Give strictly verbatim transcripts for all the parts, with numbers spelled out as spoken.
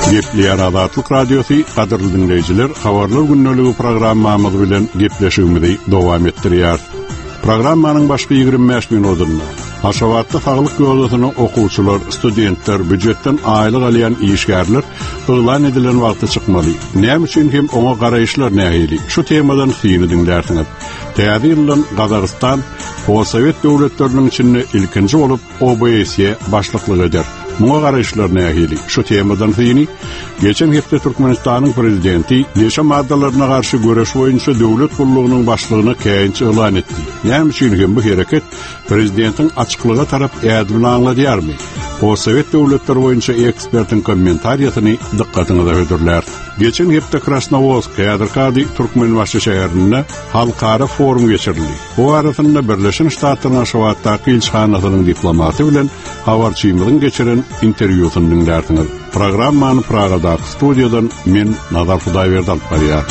Gepleyen Azatlyk Radiosu kadrly dinleyijiler, habarlar günnöligi programmamyz bilen gepleşigimizi dowam etdirýär. Programmanyň başky ýigirme beş minutunda Haşawatda saglyk ýoldasyny okuwçylar, studentler, büdjetden aýlyk alýan işgärler öňlan edilen wagtda çykmaly. Näme üçin hem oňa garaýşlar nähili? Şu temadan syny dinlersiňiz. Täze ýyldan Gazarystan Sowet döwletleriniň içinde ilkinji bolup O B S'ye başlyklyk eder. Muňa garaýşlar nähili? Şu temadan syny geçen hepde Türkmenistanyň prezidenti neşe maddalaryna garşy göreş boýunça döwlet gurulugynyň başlygyny käýinçe elan etdi. Näme üçin hem bu hereket prezidentiň açyklyga tarap ýadlyny anladýarmy? O Sowet döwletleri boýunça ekspertiň kommentariýasyny dikkatyňize hödürler. Geçen hepde Krasnoyarsk ýa-da Türkmenbaşy şäherinde halkara forum geçirildi. Bu arasynda Birleşen Ştatlaryň Haşawatdaky ilçhanasynyň diplomaty bilen habarçymyzyň geçiren interwýusyny dinlersiňiz. Programmany Pragadaky studiýadan men Nazar Hudaýberdi alyp barýar.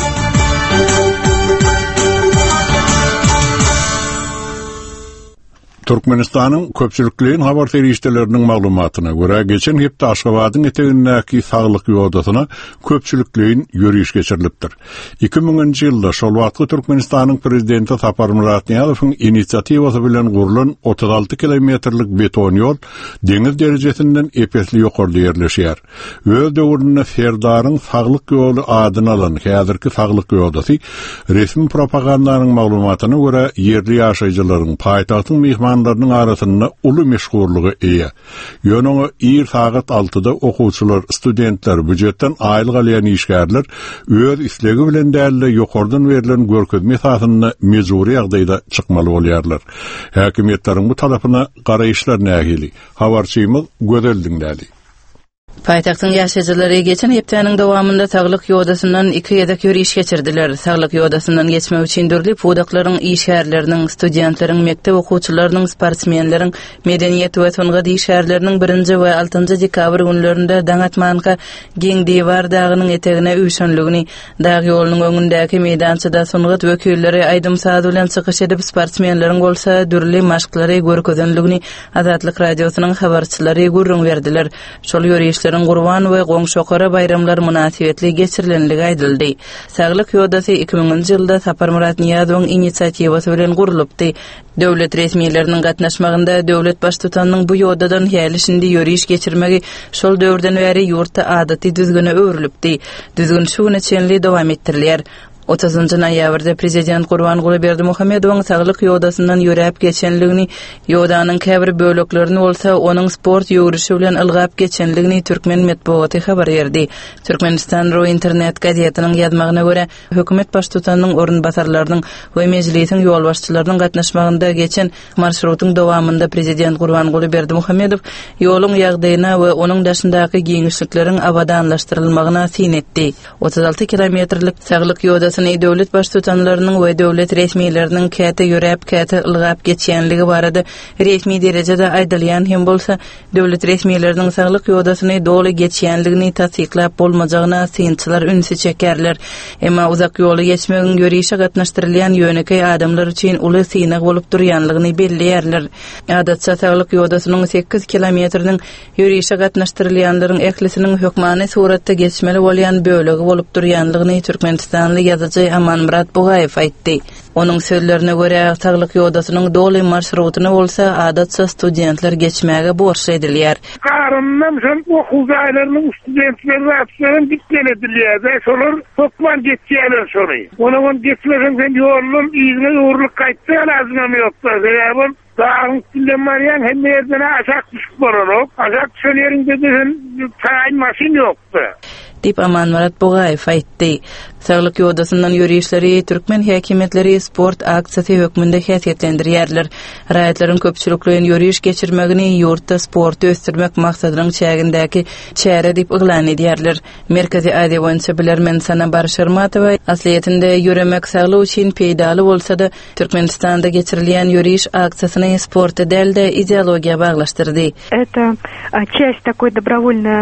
Türkmenistanyň köpçülikliň habar ferişdeleriniň maglumatyna görä geçen hepde Aşgabatyň etegindäki saglyk ýoldasyna köpçülikliň ýörüş geçirilipdir. iki miňinji ýylda şol wagtky Türkmenistanyň prezidenti Sapar Muratniýazowyň initsiatywasy bilen gurulan otuz alty kilometrlik beton ýol deňiz derejesinden epesli ýokarda ýerleşýär. Öz döwründe Ferdaryň saglyk ýoly adyny alan häzirki saglyk ýoldasy resmi propagandanyň maglumatyna görä ýerli ýaşaýjylaryň paýtagtyň mehman larının arasında ulu meşgurluğu eýe. Ýöneňe ir saat altıda okuwçylar, studentler, büdjetden aýlyk alýan işgärler öz islegi bilen däl ýokardan berilen görkezme esasyna mejburi ýagdaýda çykmaly bolýarlar. Häkimetleriň bu tarapyna garaýşlar nähili? Habarçymyz gözel dinlädi. Paýtagtyň ýaşaýjylary geçen hepdeniň dowamında saglyk ýodasyndan iki ýedak ýörüş geçirdiler. Saglyk ýodasyndan geçmek üçin dörli pudaklaryň, işgärleriniň, studentleriň, mektep okuwçylarynyň, sportsmenleriň, medeniýet we songa işgärleriniň birinji we altynjy dekabr günlerinde Daňatmanka Geň diýwar dagynyň etegine üýşenligini, dag ýolunyň öňündäki meýdançyda songat wekilleri aýdym saat bilen çykyş edip sportsmenleriň bolsa dörli maşklary görkezenligini Azatlyk radiosynyň habarçylary gurrun berdiler. Şol ýörüş Gurban we goňşokara bayramlar münasibetli geçirilenligi aýdyldy. Saglyk ýodasy iki miňinji ýylda Sapar Muratniýazowyň initsiatywasy bilen gurulypdy. Döwlet resmiýetleriniň gatnaşmagynda döwlet baş tutanyň bu ýodadan hälisinde ýörüş geçirmegi şol döwürden bäri ýurtda adaty düzgüne öwrülipdi. Düzgün şuny çenli dowam etdirilýär. otuzunjy noýabrda prezident Gurbanguly Berdimuhammedowyň saglyk ýodasyndan ýörep geçenligini, ýodanyň käbir böleklerini bolsa onuň sport ýögrüşi bilen ylgap geçenligini Türkmen medeniýeti habar berdi. Türkmenistan ro internet gazetynyň ýazmagyna görä, hökümet baş tutanyň orunbasarlarynyň we mejlisiň ýolbaşçylarynyň gatnaşmagynda geçen marşrutyň dowamında prezident Gurbanguly Berdimuhammedow ýoluň ýagdaýyna we onuň daşyndaky giňişlikleriň abadanlaşdyrylmagyna syn etdi. otuz alty kilometrlik saglyk ýodasy döwlet baş tutanlarynyň we döwlet resmiýetleriniň käte ýörep, käte ylgap geçýänligi barada resmi derejede aýdylýan hem bolsa döwlet resmiýetleriniň saglyk ýodasyny doly geçýänligini tasdiklap bolmajagyna synçylar ünsi çekerler. Emma uzak ýoly geçmegiň ýörüşe gatnaşdyrylýan ýönekay adamlar üçin uly synak bolup durýanlygyny belliýärler. Adatça saglyk ýodasynyň sekiz kilometriniň ýörüşe gatnaşdyrylýanlaryň eklisiniň hökmany suratda geçmeli bolýan bölegi bolup durýanlygyny Türkmenistanly Aman Murat Bogaýew aýtdy. Onuň sözlerine görä, saglyk ýodasynyň doly marşrutyny bolsa adatça studentler geçmäge borçly edilýär. Karyndan şol okuwçylarynyň studentleri rahatlaryň bitken edilýär. Şolar toplan geçýärler şoly. Onuň geçmesen sen ýolun ýygyna ýurlyk gaýtsa lazım ýokda. Sebäbi dağın dinlemeyen hem yerden aşağı düşüp bararok. Aşağı düşenlerinde de taýyn maşin ýokda. Dip Aman Murat Bogaýew aýtdy. Saglyk ýodasyndan ýörüşleri Türkmen häkimetleri sport aksiýasy hökmünde häsiýetlendirýärler. Raýatlaryň köpçülikliň ýörüş geçirmegini ýurtda sport ösdürmek maksadynyň çägindäki çäre dip yglan edýärler. Merkezi Aziýa boýunça bilermen Sana Barşarmatowa asliýetinde ýöremek saglyk üçin peýdaly bolsa da Türkmenistanda geçirilýän ýörüş aksiýasyny sporta däl-de ideologiýa baglaşdyrdy. Это часть такой добровольно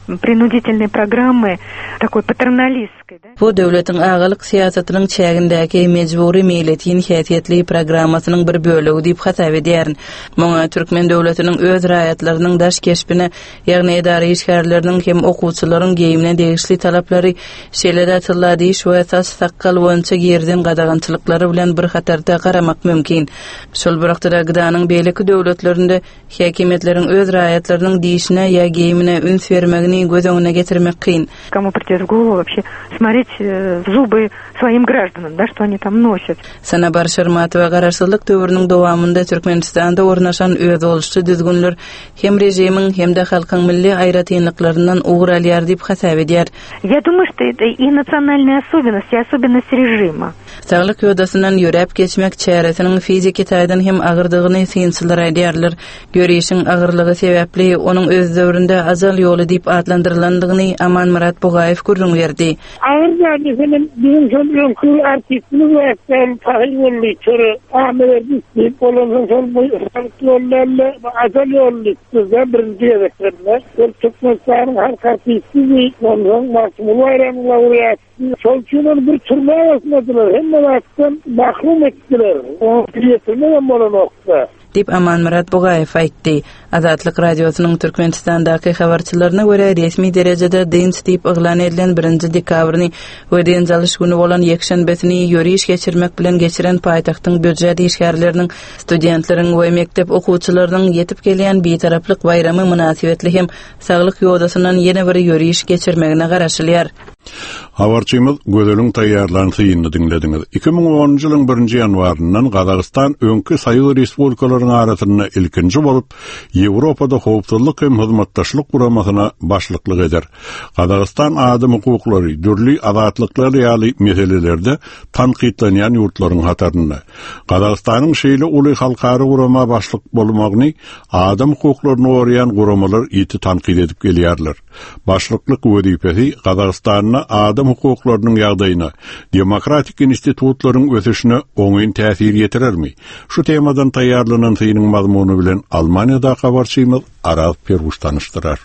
принудительной программы, такой патерналистской. Bu döwletiň agalyk siýasatynyň çägindäki mejburi meýletin häsiýetli programmasynyň bir bölegi diýip hasap edýärin. Muňa Türkmen döwletiniň öz raýatlarynyň daş keşbine, ýagny edara işgärleriniň hem okuwçylaryň geýimine degişli talaplary, şeýle tillady iş we esas takkal boýunça gerden gadagançylyklary bilen bir hatarda garamak mümkin. Şol bir wagtda gydanyň beýleki döwletlerinde häkimetleriň öz raýatlarynyň diýişine ýa geýimine üns bermegini göz öňüne getirmek kyn. Кому придёт в голову вообще смотреть в зубы своим гражданам, да, что они там носят. Sana barşarmat we garaşsyzlyk döwrüniň dowamında Türkmenistanda ornaşan öz boluşçy düzgünler hem rejimiň hem de halkyň milli aýratynlyklaryndan ugur alýar diýip hasap edýär. Я думаю, что это и национальная особенность, и особенность режима. Saglyk ýodasyndan ýörep geçmek çäresiniň fiziki taýdan hem agyrdygyny synçylar aýdýarlar. Görýişiň agyrlygy sebäpli onuň öz döwründe azal ýoly diýip adlandyrylandygyny Aman Murat Bogaýew görüň berdi. Ağır zaten bizim çocuğum kul artistimiz ve sen tahiyolli çörü ahmelerdi deyip olanın son bu yollarla azal yollu sizden birinci yedeklerine Türkmenistan'ın halk artisti ondan Mahmut Bayram'la oraya Çolçu'nun bir türlü arasındadılar. Hem de vaktin mahrum ettiler. O yetirmeyen bana nokta. Dip Aman Murat Bogaýew aýtdy. Azatlyk radiosynyň Türkmenistandaky habarçylaryna görä resmi derejede dinç diýip eglan edilen birinji dekabryny we dinç alyş güni bolan ýekşenbesini ýöriş geçirmek bilen geçiren paýtagtyň büdjet işgärleriniň, studentleriň we mektep okuwçylarynyň ýetip gelýän beýtaraplyk bayramy münasibetli hem saglyk ýodasyndan ýene bir ýöriş geçirmegine garaşylýar. Habarçymyz Gödeliň taýýarlanyny dinlediňiz. iki ming onunçy ýylyň birinji ýanwaryndan Gazagystan öňkü saýyl respublikalaryň arasynda ilkinji bolup Ýewropada howpsuzlyk hem hyzmatdaşlyk guramasyna başlyklyk eder. Gazagystan adam hukuklary, dürli azatlyklary ýaly meselelerde tanqidlenýän ýurtlaryň hatarynda. Gazagystanyň şeýle uly halkary gurama başlyk bolmagyny adam hukuklaryny goraýan guramalar ýeti tanqid edip gelýärler. Başlyklyk wezipesi Gazagystanyň adam hukuklarynyň ýagdaýyna, demokratik institutlaryň ösüşine oňyn täsir ýetirermi? Şu temadan taýýarlanan synyň mazmuny bilen Almaniýada habarçymyz Araz Perwuş tanışdyrar.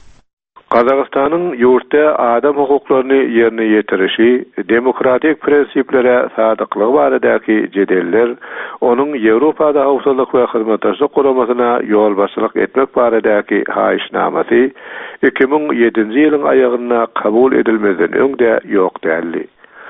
Gazagystanyň ýurtda adam hukuklaryny ýerine ýetirişi, demokratik prensiplere sadyklygy baradaky jedeller, onuň Ýewropada howpsuzlyk we hyzmatdaşlyk guramasyna ýol başçylyk etmek baradaky haýyşnamasy iki ming ýedinji ýylyň aýagyna kabul edilmeden öňde ýok däldi.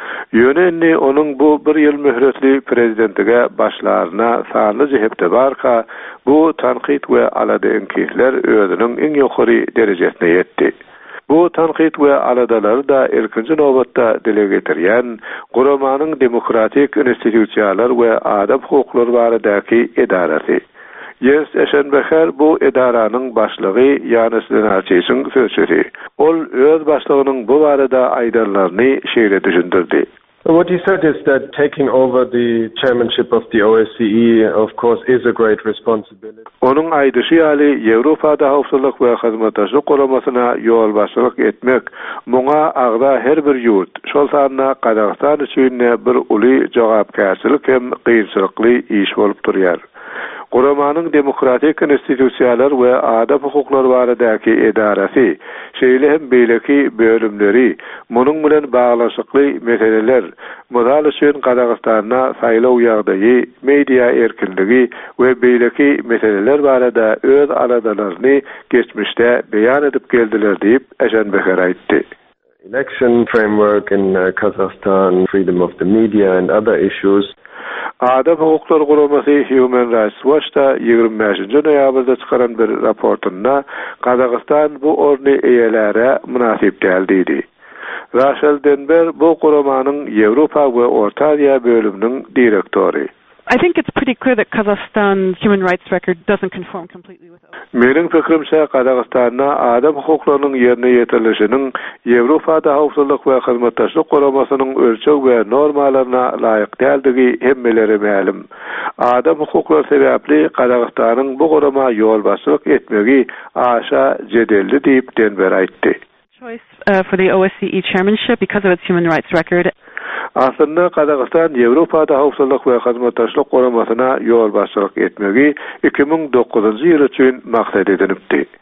Ýönendi onuň bu bir ýyl möhretli prezidentige başlaryna sanly jehepde barka bu tanqid we alada enkihler özüniň iň ýokary derejesine ýetdi. Bu tanqid we aladalar da ilkinji nowbatda dile getirýän guramanyň demokratik institusiýalar we adam hukuklary baradaky edarasy. Yes, Eşenbeher bu edaranyň başlygy Ýanys Lenarçyň sözçüsi. Ol öz başlygynyň bu barada aýdanlaryny şeýle düşündirdi. What he said is that taking over the chairmanship of the O S C E, of course, is a great responsibility. Onuň aýdyşy ýaly Ýewropada howpsuzlyk we hyzmatdaşlyk guramasyna ýol başçylyk etmek, muňa agda her bir ýurt, şol sanyna Gazagystan üçin bir uly jogapkärçilik hem kynçylykly iş bolup durýar. Guramanyň demokratik institusiýalar we adam hukuklary baradaky edarasy, şeýle hem beýleki bölümleri, munyň bilen baglanşykly meseleler, modal üçin Gazagystanda saýlaw ýagdaýy, media erkinligi we beýleki meseleler barada öz aladalaryny geçmişde beýan edip geldiler diýip Eşenbeher aýtdy. Election framework in uh, Kazakhstan, freedom of the media and other issues. Adam hukuklary guramasy Human Rights Watch'ta ýygrimi beşinji noýabrda çykaran bir raportunda Gazagystan bu orny eýelere münasip däldi. Rachel Denber bu guramanyň Ýewropa we Orta Aziýa bölüminiň direktori. I think it's pretty clear that Kazakhstan's human rights record doesn't conform completely with O S C E. Meniň pikirimçe Gazagystanda adam hukuklarynyň ýerine ýetirilişiniň Ýewropada howpsuzlyk we hyzmatdaşlyk guramasynyň ölçek we normalaryna laýyk däldigi hemmeleri ma'lum. Adam hukuklary sebäpli Gazagystanyň bu gurama ýol başçylyk etmegi aşa jedelli diýip Denber aýtdy. Choice uh, for the O S C E chairmanship because of its human rights record. Aslında Gazagystan Ýewropada howpsuzlyk we hyzmatdaşlyk guramasyna ýol başçylyk etmegi iki ming dokuzunçy ýyl üçin maksat edilipdi.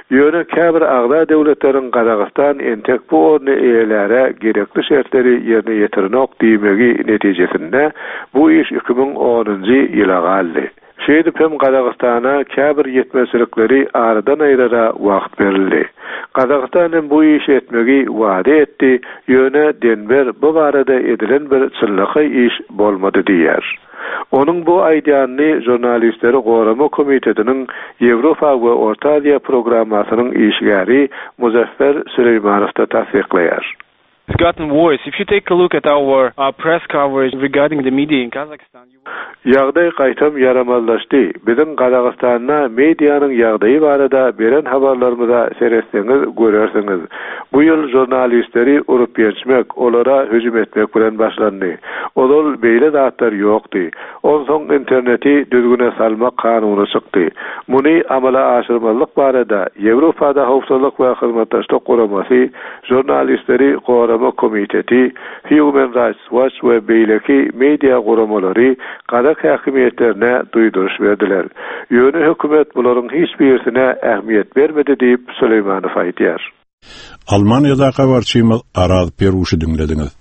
Ýöne käbir agda döwletleriň Kazakystan entek bu orny eýelere gerekli şertleri ýerine ýetirnok diýmegi netijesinde bu iş iki bin onunji ýyla galdy. Şeýdip hem Kazakystana käbir ýetmezlikleri aradan aýrara wagt berildi. Kazakystan bu iş etmegi wada etdi, ýöne Denver bu barada edilen bir çyllyky iş bolmady diýer. Onun bu aýdýanyny jurnalistleri Gorama Komitetiniň Ýewropa we Orta Aziýa programasynyň işgäri Muzaffer Süleýmanow da tasdiqlaýar. It's gotten worse. If you take a look at our uh, press coverage regarding the media in Kazakhstan, ýagdaý gaýtam yaramazlaşdy. Biziň Kazakstanda mediýanyň ýagdaýy barada beren habarlarymyza seretseňiz görersiňiz. Bu ýyl jurnalistleri urup ýetmek, olara hüjüm etmek bilen başlandy. Olal beýle zatlar ýokdy. Onsoň interneti düzgüne salmak kanuny çykdy. Muny amala aşyrmalyk barada Ýewropada howpsuzlyk we hyzmatdaşlyk guramasy jurnalistleri Gorama Komiteti, Human Rights Watch we beýleki media guramalary Kazak häkimetlerine duýduruş berdiler. Ýöne hökümet bularyň hiç birisine ähmiýet bermedi diýip Süleýmanow aýdýar. Almanyýada habarçymyz Araz Peruşy dinlediňiz.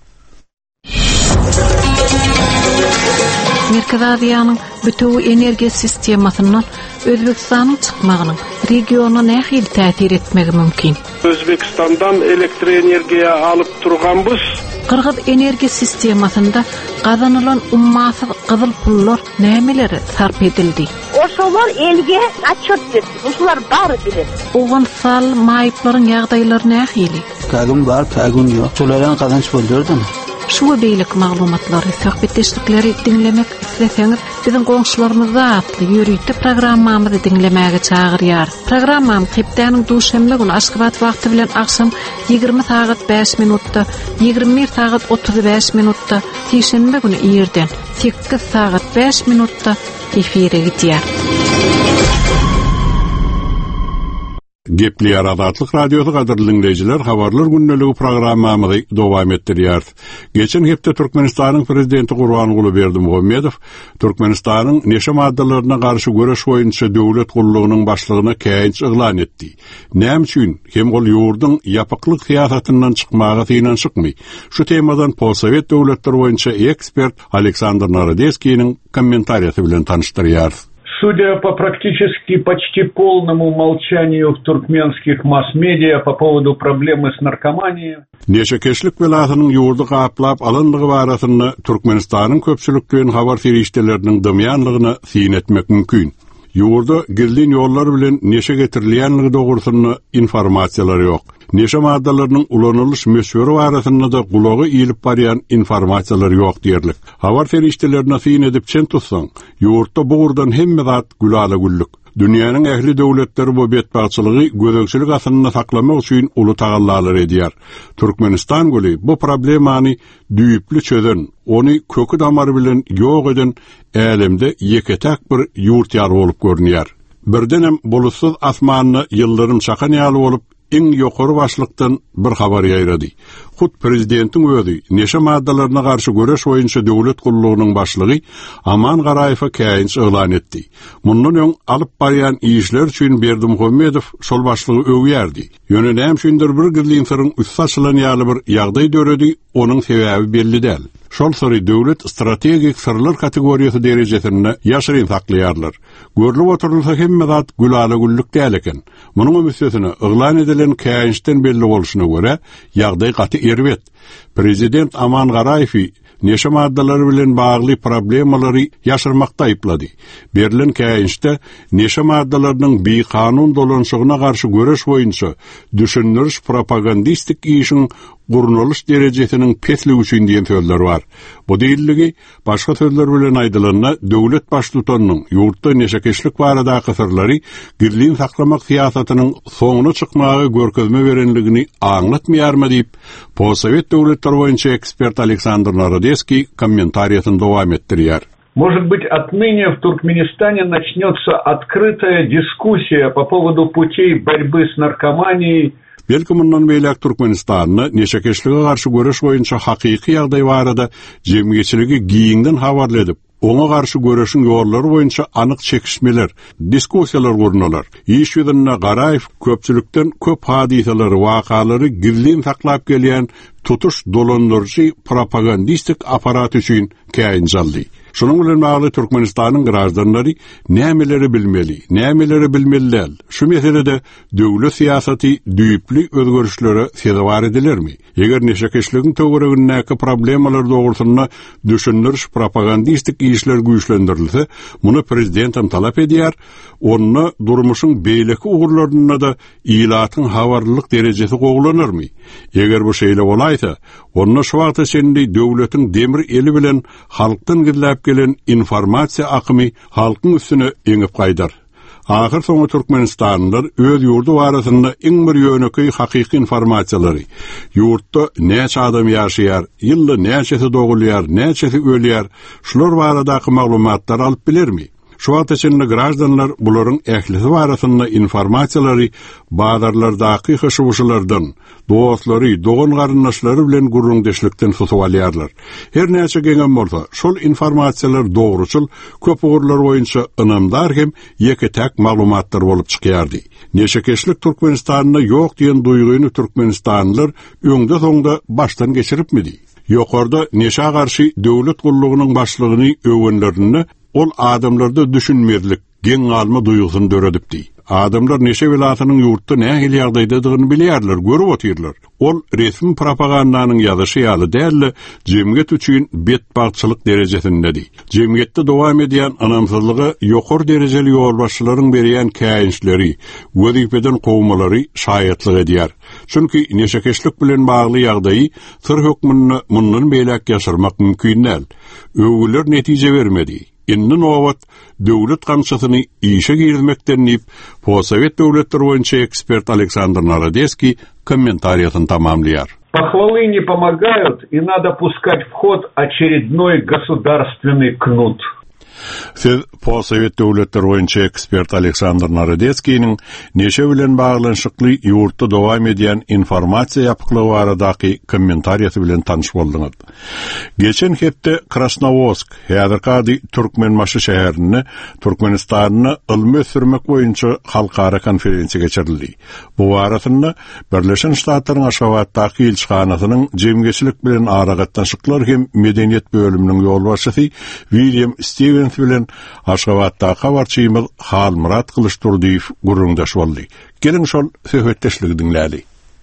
Merkez Aziýanyň bütün energiýa sistemasynyň Özbekistanyň çykmagynyň regiona nähil täsir etmegi mümkin. Özbekistandan elektr energiýa alyp turganbys. Kırgız energiýa sistemasynda gazanylan ummasyz gyzyl pullar nämelere sarp edildi? Oşolar elge atçot berdi. Oşolar bary bilir. Oğan sal maýyplaryň ýagdaýlary nähili? Kagum bar, kagum ýok. Şolaryň kazanç bolýardyny. Şu beýlik maglumatlary, söhbetdeşlikleri dinlemek isleseňiz, biziň goňşularymyza atly ýörüýte programmamyzy dinlemäge çagyrýar. Programmam Hepdeniň duşembe günü Aşgabat wagty bilen akşam ýygrimi sagat beş minutda, ýygrimi bir sagat otuz beş minutda, şeýşembe günü ýerden sekiz sagat beş minutda efire gidýär. Gepli Aradatlyk radiosu gadyrly dinleyijiler, habarlar günneligi programmamyzy dowam etdirýär. Geçen hepde Türkmenistanyň prezidenti Gurbanuly Berdimuhammedow Türkmenistanyň neşe maddalaryna garşy göreş boýunça döwlet gullugynyň başlygyna käýinç eglan etdi. Näme üçin? Hem ol ýurdyň ýapyklyk syýasatyndan çykmagy synan çykmy. Şu temadan Polsowet döwletleri boýunça ekspert Aleksandr Narodeskiň kommentariýasy bilen tanışdyrýar. Судя по практически почти полному молчанию в туркменских масс-медиа по поводу проблемы с наркоманией. Neşekeşlik belasynyň ýurdu gaplap alyndygy barasyny Türkmenistanyň köpçülikden habar ferişdeleriniň dymýanlygyna syn etmek mümkin. Ýurda girdin ýollar bilen neşe getirilýänligi dogrusyny informasiýalary ýok. Neşe maddalarynyň ulanylış meşhur barasyny da gulagy iýilip barýan informasiýalary ýok diýerlik. Habar ferişdelerine syn edip çen tutsaň, ýurtda buğurdan hemme zat gülala güllük. Dünýäniň ähli döwletleri bu betbaçylygy gözegçilik asynyny saklamak üçin uly tagallar edýär. Türkmenistan göli bu problemany düýüpli çözen, ony kökü damary bilen ýok eden älemde ýeketek bir ýurtýar bolup görünýär. Birdenem bulutsuz asmanyny ýyllarym çakan ýaly bolup iň ýokary başlykdan bir habar ýaýrady. Hut prezidentiň özi neşe maddalaryna garşy göreş boýunça döwlet gullugynyň başlygy Aman Garaýewa käýinç eglan etdi. Mundan öň alyp barýan işler üçin Berdimuhammedow şol başlygy öwýärdi. Ýöne näme üçindir bir girliň syryň üst açylan ýaly bir ýagdaý döredi, onuň sebäbi belli däl. Şol sory döwlet strategik sırlar kategoriýasy derejesinde ýaşyryn saklaýarlar. Görülip oturulsa hemme zat gülala güllük däl eken. Munyň ömüsesine eglan edilen käýinçden belli bolşyna görä ýagdaý gaty erbet. Prezident Aman Garaýew neşe maddalary bilen bagly problemalary ýaşyrmakda aýplady. Berilen käýinçde neşe maddalarynyň beýkanun dolanşygyna garşy göreş boýunça düşündiriş propagandistik işin gurnulyş derejesiniň petligi üçin diýen sözler bar. Bu diýilligi başga sözler bilen aýdylanyna döwlet başlygynyň ýurtda neşekeşlik baradaky sırlary girliň saklamak syýasatynyň soňuna çykmagy görkezme berenligini aňlatmaýarmy diýip Polsowet döwletleri boýunça ekspert Aleksandr Narodeskiň kommentariýasyny dowam etdirýär. Может быть, отныне в Туркменистане начнется открытая дискуссия по поводу путей борьбы с наркоманией. Belki mundan beýlek Türkmenistanyny neşekeşlige garşy göreş boýunça hakyky ýagdaý barada jemgyýetçiligi giýiňden habarly edip, ona karşı görüşün yolları boyunca anık çekişmeler, diskusiyalar gurnalar. İş yüzünde Garayev köpçülükten köp hadiseleri, vakaları girliğin taklap gelen tutuş dolandırıcı propagandistik aparat üçün kayınsaldı. Şunun bilen bağlı Türkmenistan'ın garajdırları nämeleri bilmeli, nämeleri bilmeliler. Şu meselede döwlet siyasati düýüpli özgörüşlere sezavar edilermi? Eger neşekeşliğin töweregindäki problemalar dogrusyna düşündiriş propagandistik işler güýçlendirilse, muny prezidentim talap edýär, onu durmuşyň beýleki ugurlaryna da ilatyň habarlylyk derejesi goglanyrmy? Eger bu şeýle bolaysa, onu şu wagta içinde döwletiň demir eli bilen halkdan gidilip gelen informasiýa akymy halkyň üstüne eňip gaýdar. Ahir soňra Türkmenistanlylar öz ýurdu barasynda iň bir ýöneki hakyky informasiýalary, ýurtda näçe adam ýaşaýar, ýylda näçesi dogulýar, näçesi ölýär, şular baradaky maglumatlary alyp bilermi? Şu wagt içinde grajdanlar bularyň ählisi barasynda informasiýalary badarlardaky hyşywşylardan, dostlary, dogan garyndaşlary bilen gurrundeşlikden tutup alýarlar. Her näçe gelen bolsa, şol informasiýalar dogruçul, köp ugurlar boýunça ynamdar hem ýeke-täk maglumatlar bolup çykýardy. Neşekeşlik Türkmenistanyna ýok diýen duýguny Türkmenistanlylar öňde soňda başdan geçiripmidi? Ýokarda neşe garşy döwlet gullugynyň başlygyny öwünlerini ol adamlarda düşünmerlik, gen alma duýgusyny döredipdi. Adamlar neşe welatynyň ýurtda nähili ýagdaýdadygyny bilýärler, görüp otyrlar. Ol resmi propagandanyň ýazyşy ýaly däl, jemgyýet üçin betbagçylyk derejesindedi. Jemgyýetde dowam edýän anamsızlygy ýokary derejeli ýolbaşçylaryň berýän käýinçleri, wezipeden gowmalary şaýatlyk edýär. Çünki neşekeşlik bilen bagly ýagdaýy syr hökmüni mundan beýlek ýaşyrmak mümkin näl. Öwgüler netije bermedi. Inni nowat döwlet gamçasyny işe girmekden nip, Possovet döwletleri boýunça ekspert Александр Народецкий комментариясын тамамлýar. Похвалы не помогают, и надо пускать в ход очередной государственный кнут. Siz Possovet döwletleri boýunça ekspert Александр Народецкийниň neşe bilen baglanşykly ýurtda dowam edýän informasiýa ýapyklygy baradaky kommentariýasy bilen tanyş boldyňyz. Geçen hepde Krasnovodsk, häzirki Türkmenmaşy şäherini, Türkmenistanyny ilmi sürmek boýunça halkara konferensiýa geçirildi. Bu barasynda Birleşen Ştatlaryň Aşgabatdaky elçixanasynyň jemgyýetçilik bilen aragatnaşyklar hem medeniýet bölüminiň ýolbaşçysy William Stevens bilen Aşgabatdaky habarçymyz Halmurat Kılıçturdiýew gurrundaş boldy. Gelin şol söhbetdeşligi dinlädi.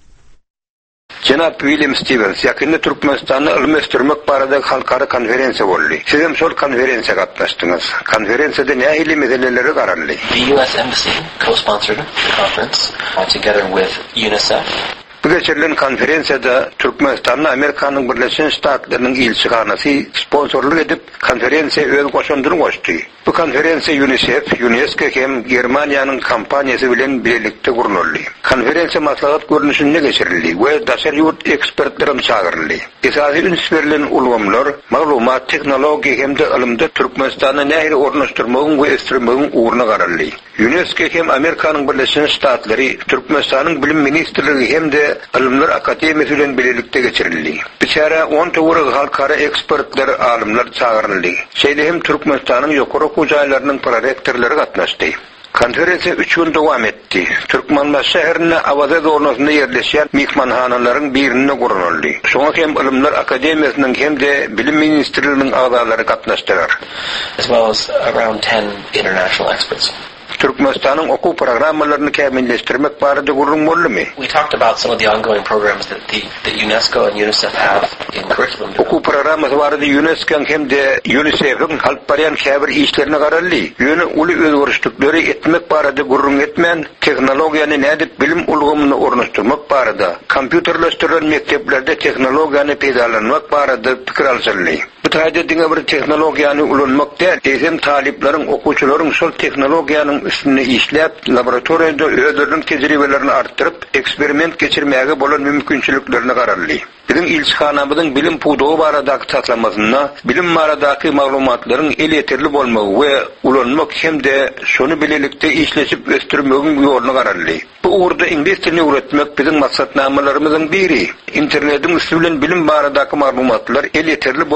Cenab William Stevens, yakında Türkmenistan'da ilmi sürmek barada halkara konferensiýa boldy. Siz hem şol konferensiýa gatnaşdyňyz. Konferensiyada nähili meseleleri garaldy? The U S Embassy co-sponsored the conference uh, together with UNICEF. Bu geçirilen konferensiyada Türkmenistan'da Amerikanyň Birleşen Ştatlarynyň elçixanasy sponsorluk edip konferensiýa öz goşundyryny goşdy. Bu konferensiýa UNICEF, UNESCO hem Germaniýanyň kampaniýasy bilen birlikde gurnuldy. Konferensiýa maslahat görnüşinde geçirildi we daşar ýurt ekspertlerim çağıryldy. Esasy üns berilen ulgamlar, maglumat, teknologiýa hem de ilmde Türkmenistanyň nähili ornaşdyrmagyň we estirmegiň uğruna garaldy. UNESCO hem Amerikanyň Birleşen Ştatlary, Türkmenistanyň bilim ministrligi hem de Ilimler Akademiyasy bilen birlikde geçirildi. Biçara on töwre halkara ekspertler, alimler çağıryldy. Şeýle hem Türkmenistanyň ýokary okuw jaýlarynyň prorektorlary gatnaşdy. Konferensiýa üç gün dowam etdi. Türkmenmaşy şäherine Awaza zonasynda ýerleşýän mehmanhanalaryň birinde guruldy. Şoňa hem Ilimler Akademiýasynyň hem de bilim ministrliginiň agzalary gatnaşdylar. As well as around ten international experts. Türkmenistanyň okuw programmalaryny kämilleşdirmek barada gurrun boldymy? We talked about some of the ongoing programs that the that UNESCO and UNICEF have in curriculum. Okuw programmasy barada UNESCO hem de UNICEF'iň alyp barýan käbir işlerini garaldy. Ýöne uly özgörüşlikleri etmek barada gurrun etmän, teknologiýany nädip bilim ulgamyny ornaşdyrmak barada, kompýuterleşdirilen mekteplerde teknologiýany peýdalanmak barada pikir alşyldy. Bu taýda diňe bir teknologiýany ulanmak däl, eýsem talipleriň, okuwçylaryň şol teknologiýanyň üstüne işläp, laboratoriýada özläriniň tejribelerini artdyryp, eksperiment geçirmäge bolan mümkinçiliklerini garaldy. Bizim ilçixanamyzyň bilim pudugy baradaky taslamasyna, bilim baradaky maglumatlaryň el ýeterli bolmagy we ulanmak hem de şonu bilelikde işleşip ösdürmegiň ýoluna garaldy. Bu uğurda ingliz dilini öwretmek bizim maksatnamelarymyzyň biri. Internetiň üstü bilen bilim baradaky maglumatlar el ýeterli bolmagy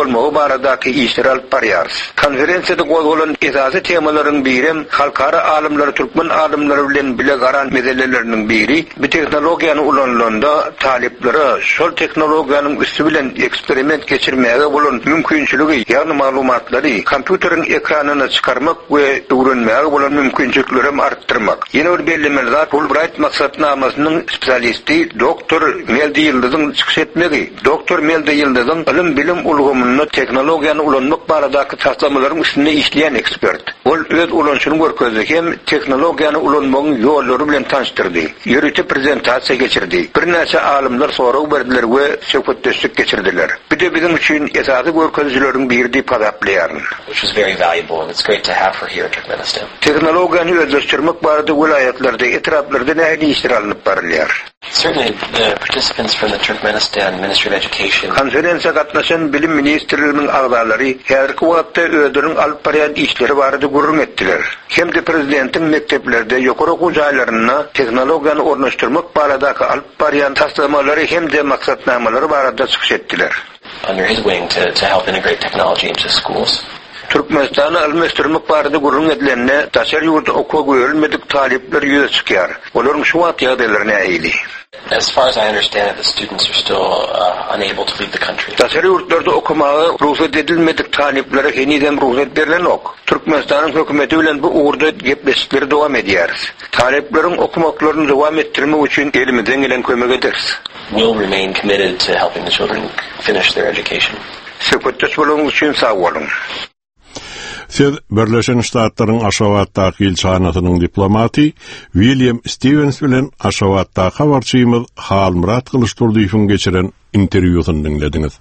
baradaki işler alıp barýarys. Konferensiyada goýulan esasy temalaryň birem halkara alimler, türkmen alimleri bilen bile garan meseleleriniň biri bu teknologiýany ulanylanda taliplere şol teknologiýanyň üstü bilen eksperiment geçirmäge bolan mümkinçiligi, ýagny maglumatlary kompýuteriň ekranyna çykarmak we öwrenmäge bolan mümkinçilikleri artdyrmak. Ýene bir bellemeler Fulbright maksatnamasynyň spesialisti doktor Meldi Yıldız'ın çıkış etmegi. Doktor Meldi Yıldız'ın ilim bilim ulgamını teknologiýany ulanmak baradaky taslamaların üstünde işleyen ekspert. Ol öz ulanşyny görkezdi hem teknologiýany ulanmagyň ýollary bilen tanıştyrdy. Ýürütip prezentasiýa geçirdi. Bir näçe alimler soraw berdiler we söhbetdeşlik geçirdiler. Bir de bizim üçin esasy görkezjileriň biri diýip gaplarlar. Which is very valuable and it's great to have for here in Turkmenistan. Teknologiýany özleşdirmek barada vilayetlerde, etraplarda näme işler alınıp barylýar? Certainly, the participants from the Turkmenistan Ministry of Education. Konferensiýa gatnaşan bilim ministrliginiň agzalary häzirki wagtda ödürüň alyp barýan işleri barada gurrun etdiler. Hem de prezidentiň mekteplerde ýokary okuw jaýlaryna teknologiýany ornaşdyrmak baradaky alyp barýan taslamalary hem de maksatnamalary barada çykyş etdiler. Under his wing to, to help integrate technology into schools. Türkmenistan'ı almestyrmek barada gurrun edilende taşer ýurtda okuw görülmedik talipler ýüze çykýar. Olaryň şu wagt ýagdaýlaryna äýli. As far as I understand it, the students are still uh, unable to leave the country. Taşer ýurtlarda okumagy ruhsat edilmedik taliplere henüzem ruhsat berilen ok. Türkmenistanyň hökümeti bilen bu uğurda gepleşikleri dowam edýär. Talipleriň okumaklaryny dowam etdirmek üçin elimizden gelen kömek ederiz. We'll remain committed to helping the children finish their education. Söhbetdeş bolmagyň üçin sag bolun. Siz Birleşen Ştatlaryň Aşgabatdaky ilçanatynyň diplomaty William Stevens bilen Aşgabatdaky habarçymyz Halmurat Kılıçdarowyň geçiren interwýusyny dinlediňiz.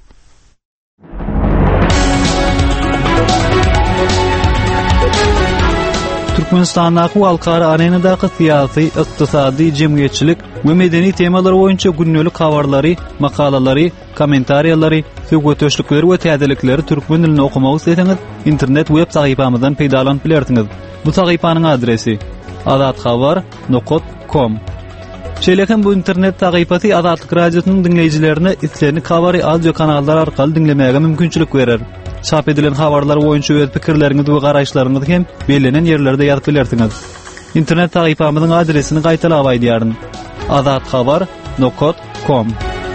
Türkmenistanyň halkara arenadaky syýasy, ykdysady, jemgyýetçilik we medeni temalar boýunça günnelik habarlary, makalalary, kommentariýalary, söhbetdeşlikleri we täzelikleri türkmen dilinde okumagy isteseňiz, internet web sahypamyzdan peýdalanyp bilersiňiz. Bu sahypanyň adresi azatxabar nokta com. Şeýlekem bu internet sahypasy Azatlyk radiosynyň dinleýijilerine islerini habary audio kanallar arkaly dinlemäge mümkinçilik berer. Çap edilen habarlar boýunça öz pikirleriňizi we garaşlaryňyzy hem belenen ýerlerde ýazyp bilersiňiz. İnternet sahypamyzyň adresini gaýtalap aýdýaryn. azatxabar nokta com.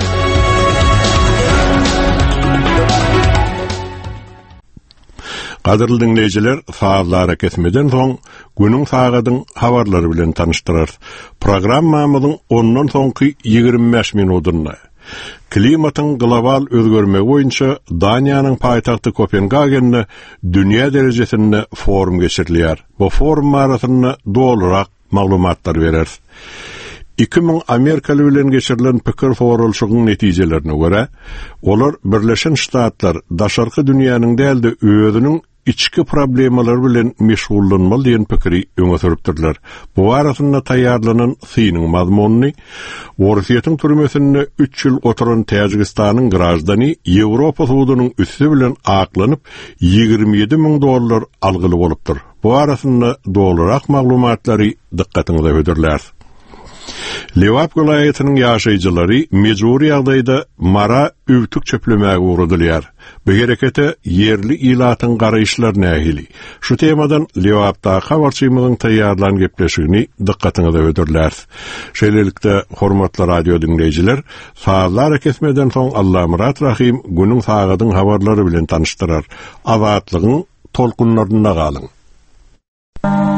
Gaderly dinleýijiler, fazlara kesmeden soň günüň sagadyň habarlary bilen tanıştyrar. Programmamyzyň ondan soňky ýigirme beş minutyna klimatyň global özgörmegi boýunça Daniýanyň paýtagty Kopenhagende dünýä derejesinde forum geçirilýär. Bu forum arasynda dolarak maglumatlar berer. iki ming Amerikaly bilen geçirilen pikir forulşugyň netijelerine görä, olar Birleşen Ştatlar daşarky dünýäniň däldi özüniň içki problemler bilen meşgullanmaly diýen pikiri öňe sürüpdirler. Bu arasynda taýýarlanan synyň mazmuny Warsiýetyň türmesinde üç ýyl oturan Täjikistanyň grajdany Ýewropa suwudynyň üstü bilen aklanyp ýigirme ýedi ming dollar algyly bolupdyr. Bu arasynda dolarak maglumatlary dikkatiňize öderler. Lewap vilayatynyň ýaşaýjylary mejburi ýagdaýda mara üwtük çöplemäge uğradylýar. Bu herekete yerli ilatyň garaýşlary nähili. Şu temadan Lewapda habarçymyzyň taýýarlan gepleşigini dikkatiňize öderler. Şeýlelikde hormatly radio dinleýijiler, saatlar kesmeden soň Allah Murat Rahim günüň sagadyň habarlary bilen tanıştyrar. Azatlygyň tolkunlarynda galyň.